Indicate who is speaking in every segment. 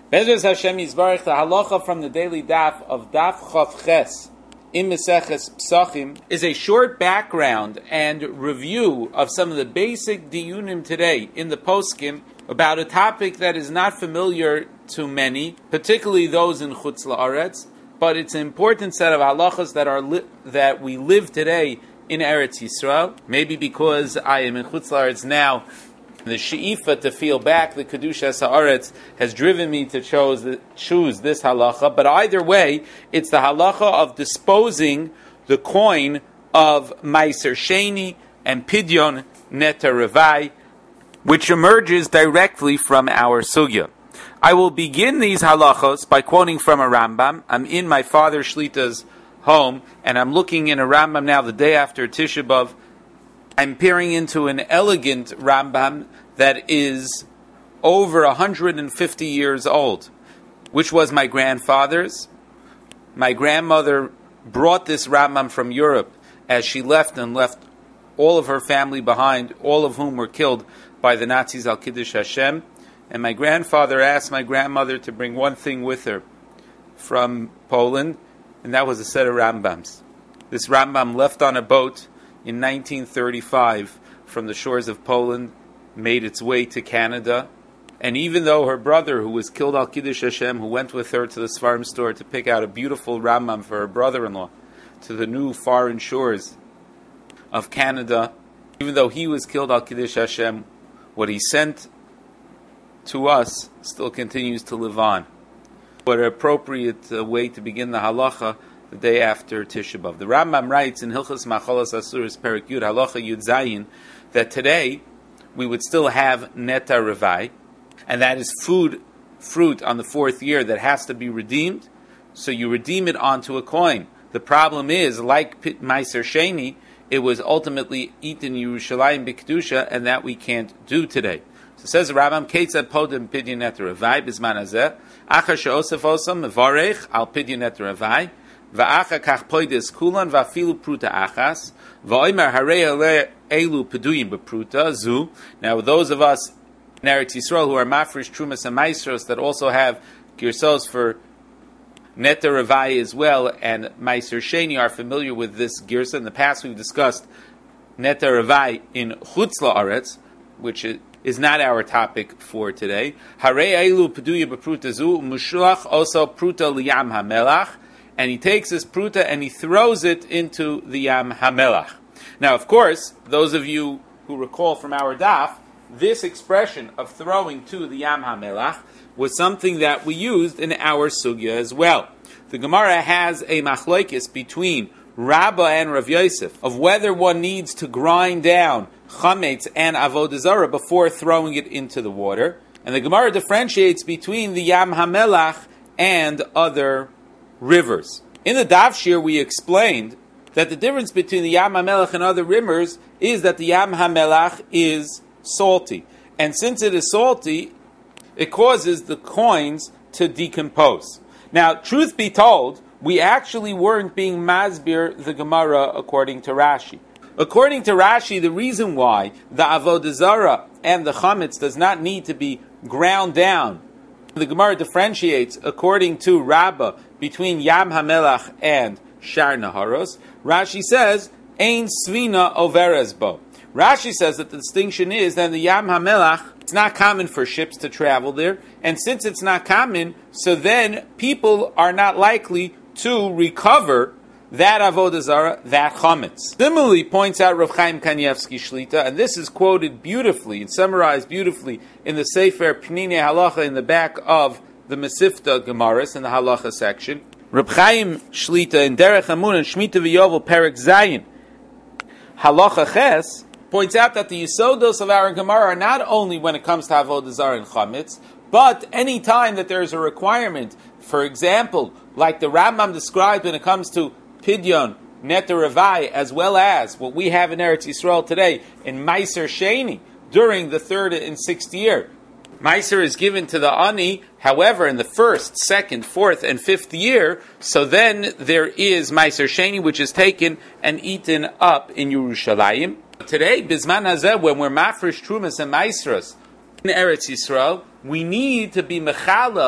Speaker 1: Bezos Hashem Yisbarach, the halacha from the daily daf of Daf Chav Ches in Meseches Psachim is a short background and review of some of the basic diyunim today in the poskim about a topic that is not familiar to many, particularly those in Chutz La'aretz, but it's an important set of halachas that we live today in Eretz Yisrael. Maybe because I am in Chutz La'aretz now, the she'ifa to feel back the Kedushas Haaretz has driven me to choose this halacha. But either way, it's the halacha of disposing the coin of Meiser Sheni and Pidyon Neta Revai, which emerges directly from our sugya. I will begin these halachos by quoting from a Rambam. I'm in my father Shlita's home, and I'm looking in a Rambam now the day after Tisha B'Av. I'm peering into an elegant Rambam that is over 150 years old, which was my grandfather's. My grandmother brought this Rambam from Europe as she left all of her family behind, all of whom were killed by the Nazis al Kiddush Hashem. And my grandfather asked my grandmother to bring one thing with her from Poland, and that was a set of Rambams. This Rambam left on a boat in 1935 from the shores of Poland, made its way to Canada, and even though her brother, who was killed al Kiddush Hashem, who went with her to the Sfarim store to pick out a beautiful Rambam for her brother-in-law to the new foreign shores of Canada, even though he was killed al Kiddush Hashem, what he sent to us still continues to live on. What an appropriate way to begin the halacha the day after Tisha B'Av. The Rambam writes in Hilchos Machalos Asuros Perek Yud Halacha Yud Zayin that today we would still have Neta Revai, and that is fruit on the fourth year that has to be redeemed. So you redeem it onto a coin. The problem is, like Meiser Sheni, it was ultimately eaten in Yerushalayim B'Kedusha, and that we can't do today. So says the Rambam, Ketzad Podim Pidyon Neta Revai B'Zman Hazeh Achar She'osef Osam Mevarech Al Pidyon Neta Revai Va'acha Kach Poides Kulan Va'afilu Pruta Achas Va'omer Harei Elu Peduyim B'Pruta Zu. Now those of us in Eretz Yisrael who are Mafresh Trumas and Maestros that also have Girsos for Neta Revai as well and Meiser Sheni are familiar with this Girsa. In the past we've discussed Neta Revai in Chutz La'aretz, which is not our topic for today. Harei Elu Peduyim B'Pruta Zu Mushulach also Pruta Liyam HaMelach. And he takes his pruta and he throws it into the Yam HaMelach. Now, of course, those of you who recall from our daf, this expression of throwing to the Yam HaMelach was something that we used in our sugya as well. The Gemara has a machlokes between Rabbah and Rav Yosef of whether one needs to grind down chametz and avodah zarah before throwing it into the water. And the Gemara differentiates between the Yam HaMelach and other rivers. In the Daf Shir, we explained that the difference between the Yam HaMelach and other rivers is that the Yam HaMelach is salty. And since it is salty, it causes the coins to decompose. Now, truth be told, we actually weren't being masbir the Gemara according to Rashi. According to Rashi, the reason why the avodah zarah and the chametz does not need to be ground down, the Gemara differentiates according to Rabbah between Yam HaMelach and Shar Naharos. Rashi says, Ein Svina Overes Bo. Rashi says that the distinction is that the Yam HaMelach, it's not common for ships to travel there, and since it's not common, so then people are not likely to recover that avodah zarah, that chametz. Similarly, points out Rav Chaim Kanievsky Shlita, and this is quoted beautifully and summarized beautifully in the Sefer Pninei Halacha in the back of the Mesifta Gemaras in the Halacha section. Rav Chaim Shlita in Derech Hamun and Shemitah V'Yovel Perek Zayin Halacha Ches points out that the Yisodos of our Gemara are not only when it comes to avodah zarah and chametz, but any time that there is a requirement, for example, like the Rambam described when it comes to Pidyon, Neta Revai, as well as what we have in Eretz Yisrael today in Meiser Sheni during the third and sixth year. Meiser is given to the Ani, however, in the first, second, fourth, and fifth year, so then there is Meiser Sheni, which is taken and eaten up in Yerushalayim. Today, Bizman Hazeh, when we're Mafresh Trumas and Meisros in Eretz Yisrael, we need to be mechalel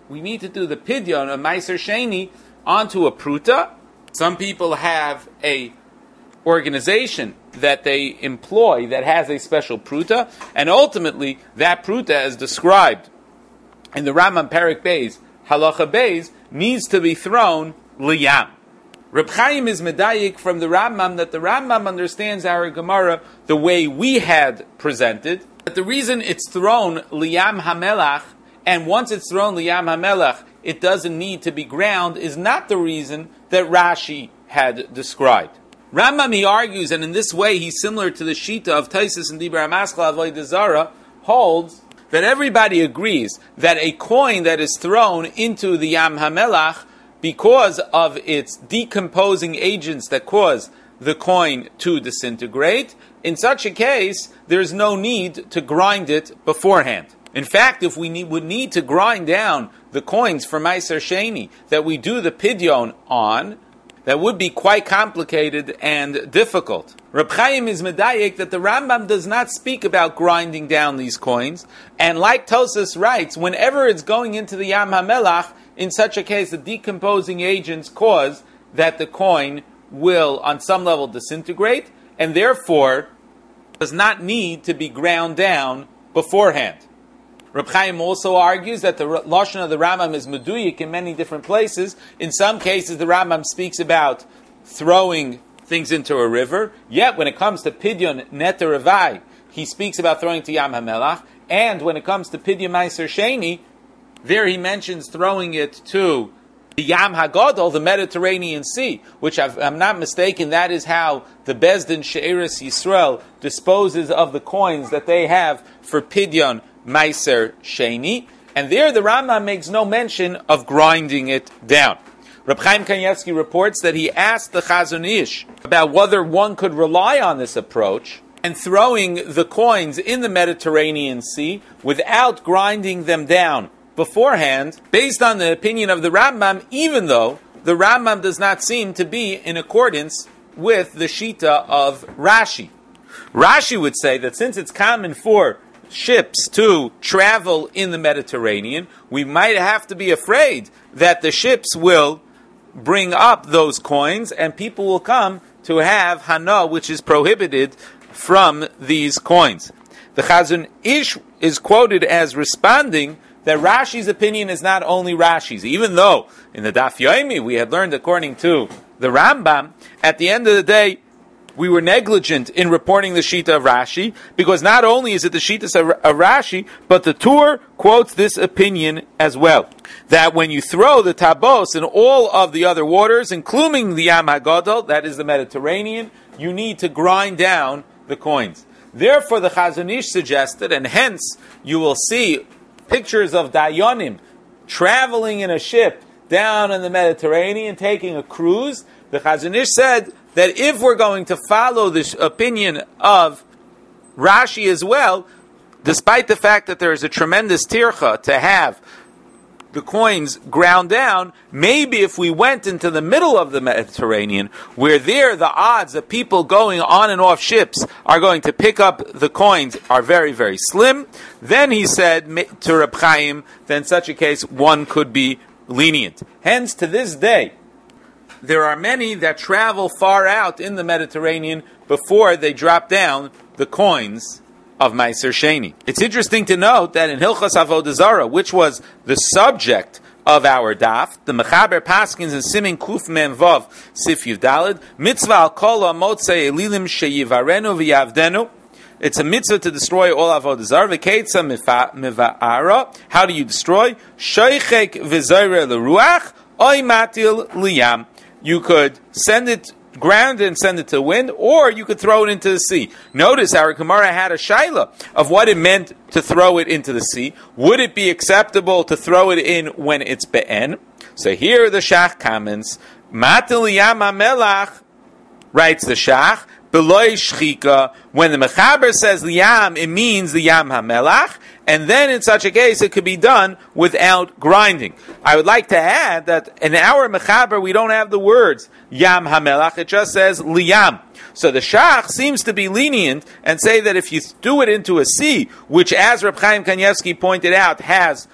Speaker 1: we need to do the pidyon of Meiser Sheni onto a pruta. Some people have a organization that they employ that has a special pruta, and ultimately that pruta, as described in the Rambam Perek Beis, Halacha Beis, needs to be thrown liyam. Reb Chaim is medayik from the Rambam that the Rambam understands our Gemara the way we had presented, that the reason it's thrown liyam hamelach, and once it's thrown liyam hamelach, it doesn't need to be ground, is not the reason that Rashi had described. Rambam, he argues, and in this way he's similar to the Shita of Taisus and Dibra Maskla Avodah Zara, holds that everybody agrees that a coin that is thrown into the Yam HaMelach because of its decomposing agents that cause the coin to disintegrate, in such a case, there's no need to grind it beforehand. In fact, if we would need to grind down the coins for Meiser Sheni that we do the pidyon on, that would be quite complicated and difficult. Reb Chaim is medayek that the Rambam does not speak about grinding down these coins, and like Tosas writes, whenever it's going into the Yam HaMelach, in such a case, the decomposing agents cause that the coin will, on some level, disintegrate, and therefore does not need to be ground down beforehand. Reb Chaim also argues that the Lashon of the Rambam is meduyik in many different places. In some cases, the Rambam speaks about throwing things into a river. Yet, when it comes to Pidyon Neter Avai, he speaks about throwing to Yam HaMelach. And when it comes to Pidyon Meiser Sheni, there he mentions throwing it to the Yam HaGadol, the Mediterranean Sea, which, if I'm not mistaken, that is how the Bezdin She'eris Yisrael disposes of the coins that they have for Pidyon Meiser Sheni, and there the Rambam makes no mention of grinding it down. Reb Chaim Kanievsky reports that he asked the Chazon Ish about whether one could rely on this approach and throwing the coins in the Mediterranean Sea without grinding them down beforehand, based on the opinion of the Rambam, even though the Rambam does not seem to be in accordance with the Shita of Rashi. Rashi would say that since it's common for ships to travel in the Mediterranean, we might have to be afraid that the ships will bring up those coins and people will come to have hana, which is prohibited from these coins. The Chazon Ish is quoted as responding that Rashi's opinion is not only Rashi's, even though in the Daf Yomi we had learned according to the Rambam, at the end of the day, we were negligent in reporting the Shita of Rashi, because not only is it the Shita of Rashi, but the Tur quotes this opinion as well. That when you throw the tabos in all of the other waters, including the Yam HaGadol, that is the Mediterranean, you need to grind down the coins. Therefore, the Chazon Ish suggested, and hence you will see pictures of Dayanim traveling in a ship down in the Mediterranean, taking a cruise. The Chazon Ish said that if we're going to follow this opinion of Rashi as well, despite the fact that there is a tremendous tircha to have the coins ground down, maybe if we went into the middle of the Mediterranean, where there the odds of people going on and off ships are going to pick up the coins are very, very slim, then he said to Reb Chaim, then in such a case one could be lenient. Hence, to this day, there are many that travel far out in the Mediterranean before they drop down the coins of Meiser Sheni. It's interesting to note that in Hilchos Avodah Zara, which was the subject of our daf, the Mechaber Paskins and Simin Kuf Mem Vav Sif Yud Daled, Mitzvah al Kol Motzei Elilim Sheyivarenu V'Yavdenu. It's a mitzvah to destroy all Avodah Zara. V'keitza miva'ara. How do you destroy? Shoichek v'zoyre l'ruach oy matil liyam. You could send it ground and send it to the wind, or you could throw it into the sea. Notice our Gemara had a shaila of what it meant to throw it into the sea. Would it be acceptable to throw it in when it's be'en? So here the Shach comments, Matil Yam HaMelach, writes the Shach, Beloy Shchika, when the Mechaber says Liyam, it means the Yam HaMelach, and then in such a case it could be done without grinding. I would like to add that in our Mechaber we don't have the words Yam HaMelach, it just says Liyam. So the Shach seems to be lenient and say that if you do it into a sea, which as Reb Chaim Kanievsky pointed out has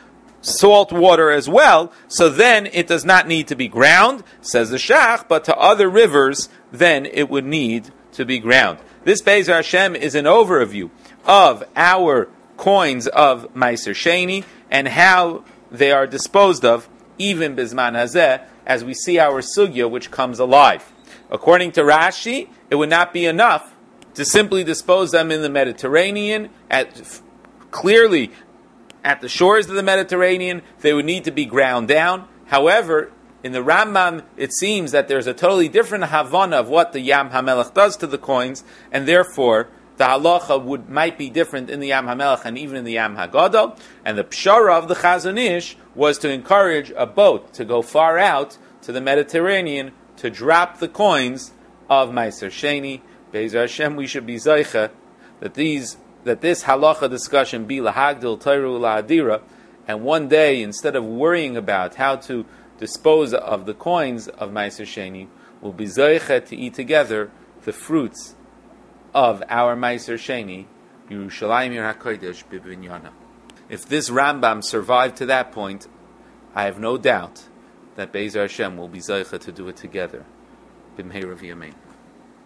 Speaker 1: salt water as well, so then it does not need to be ground, says the Shach, but to other rivers, then it would need to be ground. This Be'ezer Hashem is an overview of our coins of Meiser Sheni and how they are disposed of, even Bizman Hazeh, as we see our sugya which comes alive. According to Rashi, it would not be enough to simply dispose them in the Mediterranean, clearly at the shores of the Mediterranean. They would need to be ground down. However, in the Rambam, it seems that there's a totally different Havana of what the Yam HaMelech does to the coins, and therefore the halacha might be different in the Yam HaMelech and even in the Yam HaGadol. And the pshara of the Chazon Ish was to encourage a boat to go far out to the Mediterranean to drop the coins of Meiser Sheni. Be'ezer Hashem, we should be zeicha that this halacha discussion be lahagdil tayru lahadira, and one day, instead of worrying about how to dispose of the coins of Meiser Sheni, we'll be zeicha to eat together the fruits of our Meiser Sheni, Yerushalayim Yer HaKodesh B'Binyana. If this Rambam survived to that point, I have no doubt that Be'ezer Hashem will be zeicha to do it together. B'mheira v'yamein.